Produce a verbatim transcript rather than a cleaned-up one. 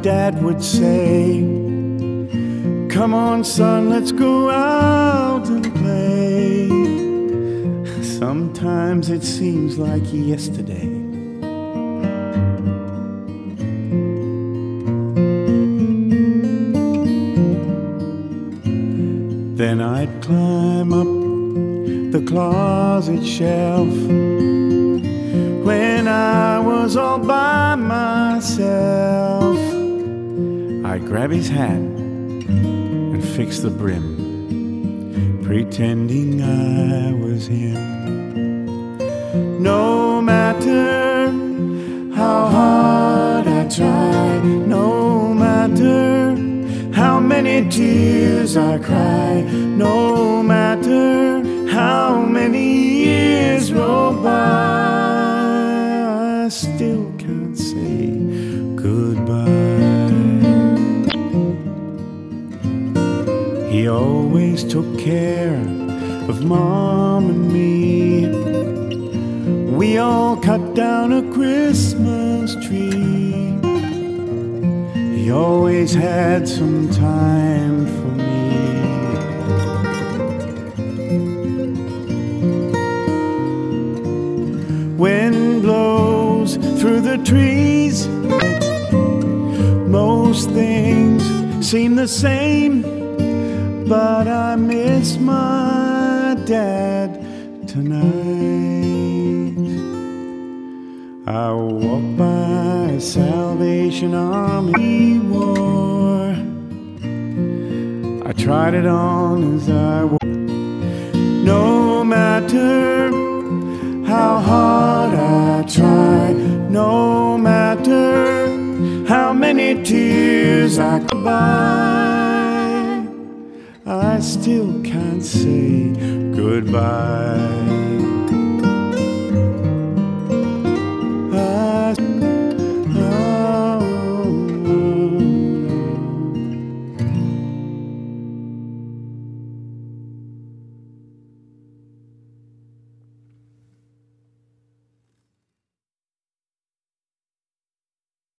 dad would say, "Come on, son, let's go out and play." Sometimes it seems like yesterday. Then I'd climb up the closet shelf when I was all by myself. I'd grab his hat and fix the brim, pretending I was him. No matter how hard I try, no matter how many tears I cry, no matter how many years roll by, I still can't say goodbye. He always took care of Mom and me. We all cut down a Christmas tree. He always had some time for me. Wind blows through the trees. Most things seem the same, but I miss my dad tonight. I walk by a Salvation Army war. I tried it on as I walked. No matter how hard I try, no matter how many tears I cry, I still can't say goodbye.